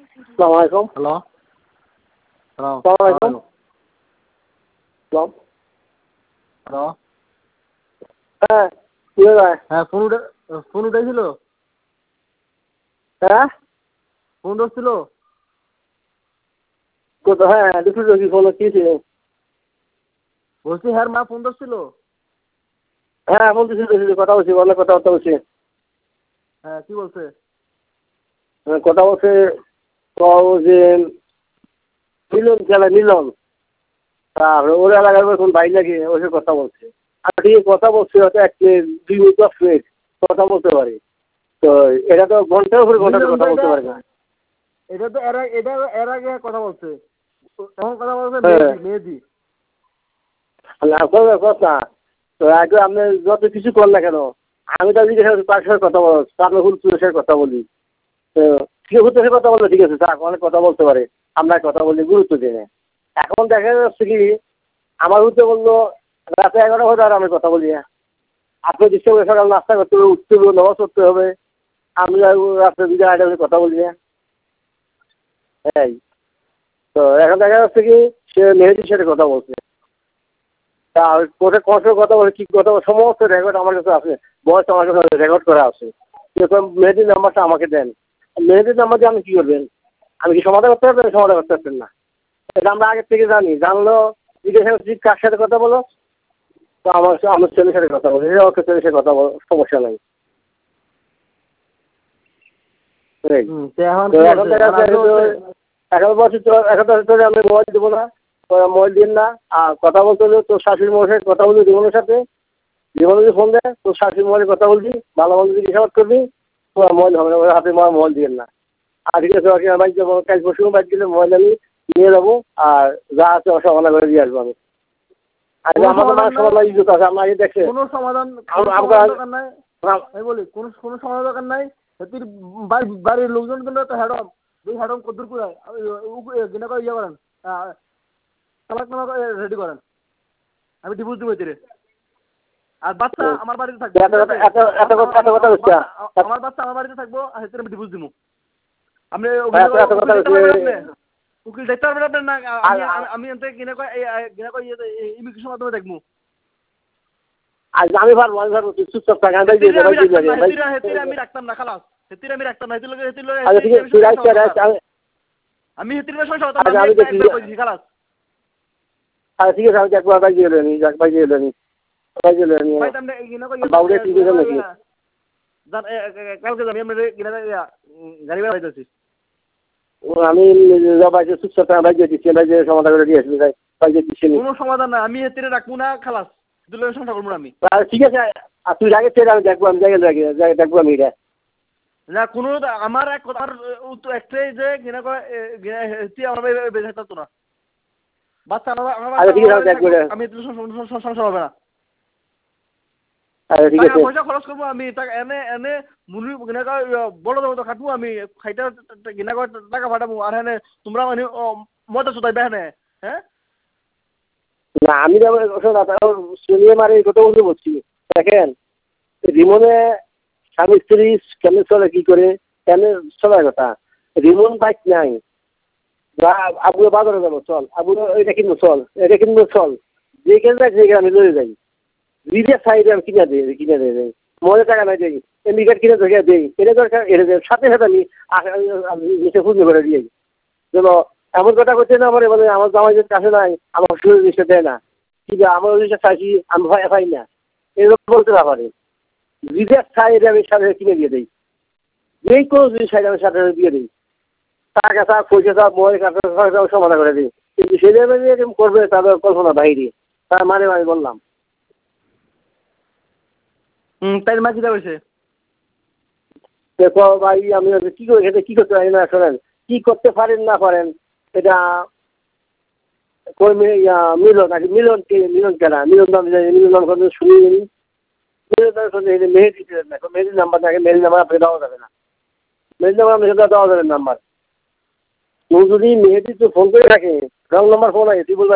আসসালামু আলাইকুম। Hello. Hello. আসসালামু আলাইকুম। হ্যালো। হ্যালো। হ্যাঁ, কি ভাই? হ্যাঁ, ফোন উঠাইছিল? হ্যাঁ? ফোন ধরছিল? হ্যাঁ, দুপুরে কি ফোন কি ছিল? বলছি হ্যাঁ মা ফোন ধরছিল? হ্যাঁ, বলতেছি কথা বলছি, অনেক কথাবার্তা বলছি। হ্যাঁ, কি বলছে? কথা বলছে যে মিলন খেলা মিলন। আর ওর এলাকার এখন বাইরে লাগে ওসে কথা বলছে। আর ঠিক কথা বলছে হয়তো 2 মিনিট 10 মিনিট কথা বলতে পারে। তো এটা তো ঘন্টার উপরে ঘন্টা মিলন কথা তো বলতে পারে না। এটা তো এর আগে কথা বলছে। এখন কথা বলছে হ্যাঁ। মেহেদি। না কথা তো আগে আপনি যত কিছু করেন না কেন আমি তো তার সাথে কথা বল আপনার হুলপুরের সাথে কথা বলি। তো ঠিক সাথে কথা বললে ঠিক আছে স্যার অনেক কথা বলতে পারে আমরা কথা বলি গুরুত্ব দিই না। এখন দেখা যাচ্ছে কি আমার উঠতে বললো রাতে 11টা বাজে আর আমি কথা বলি না। আপনি ডিস্টার্ব করে সকাল নাস্তা করতে হবে উঠতে হবে নামাজ পড়তে হবে আমি রাত্রে 2টা 2:30 বাজে কথা বলি না। হ্যাঁ তো এখন দেখা যাচ্ছে কি সে মেহেদির সাথে কথা বলছে। তা কোর্টে কত কথা বলে কি কথা সমস্ত রেকর্ড আমার কাছে আছে বয়স আমার কাছে রেকর্ড করা আছে এরকম মেহেদির নাম্বারটা আমাকে দেন মেহেদির নাম্বার দিয়ে আপনি কী করবেন আমি কি সমাধান করতে পারবেন সমাধান করতে পারবেন না এটা আমরা আগের থেকে জানি জানলো জিজ্ঞাসা কার সাথে কথা বলো তো আমার ছেলের সাথে কথা বলো ওকে ছেলের সাথে কথা বলো সমস্যা নাই এখন দেখা যাচ্ছে এখন বছর এখন আমি মোবাইল দেবো না মোবাইল দিন না আর কথা বলতে হলে তোর শাশুড়ি মোবাইলের সাথে কথা বলবি জীবনের সাথে জীবনে যদি ফোন দেয় তোর শাশুড়ি মোবাইলে কথা বলবি ভালো মন্দ যদি হিসাব করবি তোমার মোবাইল হবে না ওর হাতে মোবাইল দিবেন না আর ঠিক আছে ওকে বাইক যাবো কাল পরশু বাইক দিলে মোবাইল আমি নিয়ে যাবো আর যা আছে অসমানা করে দিয়ে আসবো আমি আমাদের মানুষ সমাধান ইজ্জত আছে আমার আগে দেখছে কোনো সমাধান দরকার নাই আমি বলি কোনো সমাধান দরকার নাই বাড়ির লোকজন কিন্তু একটা হ্যাডম দুই হ্যাডম কদ্দুর করে গিনা করে ইয়ে করেন তালাক নামা রেডি করেন আমি ডিভোর্স দিব এতে আর বাচ্চা আমার বাড়িতে থাকবে আমার বাচ্চা আমার বাড়িতে থাকবো আর সেটা আমি ডিভোর্স দিব আপনি উকিল দেখতে পারবেন আপনার না আমি এতে গিনা করে ইমিগ্রেশন মাধ্যমে দেখবো আমি পারবো তুই চুপচাপ থাক আমি রাখতাম না খালাস হেতির আমি রাখতাম না আমি হেতির সমস্যা হতাম না আমি একবার কইছি খালাস ঠিক আছে আমি একবার বাইক দিয়ে নি বাইক দিয়ে নি বাইক দিয়ে নি বাউরে ঠিক আছে নাকি কালকে যাবি আমরা গাড়ি ভাড়া পাইতেছি আমি বাইকে চুপচাপ বাইক দিয়ে দিচ্ছি বাইক দিয়ে সমাধান করে দিয়ে আসবি বাইক দিয়ে দিচ্ছি কোনো সমাধান না আমি হেতিরে রাখবো না খালাস দুলে সংসার করবো না আমি ঠিক আছে আর তুই আগে ছেড়ে আমি দেখবো আমি জায়গায় দেখবো আমি এটা না কোনো আমার এক কথার একটাই যে ঘৃণা করে আমার বেঁচে থাকতো না বাচ্চা আমি সংসার হবে না পয়সা খরচ করবো আমি এনে এনে মুরগি বড় দেবো খাটবো আমি খাইতে ঘৃণা করে টাকা পাঠাবো আর হ্যাঁ তোমরা মানে মজা চোদাই বেহনে হ্যাঁ না আমি শুনিয়ে মারে এই কথা বলছি দেখেন রিমনে স্বামী স্ত্রী কেন চলে কি করে কেন চলার কথা রিমন বাইক নাই বা আবুকে বাজারে যাবো চল আবু এটা কিনবো চল এটা কিনবো চল যেখানে যাই সেখানে আমি লয়ে যাই নিজের সাইডে আমি কিনে দিই মনে টাকা নাই দিই এমনিকার কিনে ধরে দিই এটা দরকার এটা সাথে সাথে আমি নিচে খুঁজে করে দিই যেন এমন কথা করছে না আমার মানে আমার জামাই কাছে নাই আমার শরীর জিনিসটা দেয় না কিন্তু আমার জিনিসটা চাইছি আমি পাই না এরকম বলতে না পারে নিজের সাইডে আমি সাথে কিনে দিয়ে দিই যেই কোনো জিনিস সাইডে আমি সাথে দিয়ে দিই টাকা চাপ পয়সা চাপ মোবাইল কাছে সমাধান করে দিই কিন্তু সেটা এরকম করবে তাদের কল্পনা বাইরে তার মানে আমি বললাম তাই মা কিটা হয়েছে দেখো ভাই আমি কি করে খেতে কি করতে পারি না শোনেন কি করতে পারেন না পারেন এটা মিলন আর মিলন কেনা মিলন নাম শুনি মেহেদির নাম্বার থাকে মেহেদির নাম্বার আপনাকে দেওয়া যাবে না মেহেদির নাম্বার আপনাকে দেওয়া যাবে নাম্বার কেউ যদি মেহেদির তো ফোন করে থাকে রং নাম্বার ফোন আছে তুই বলবেন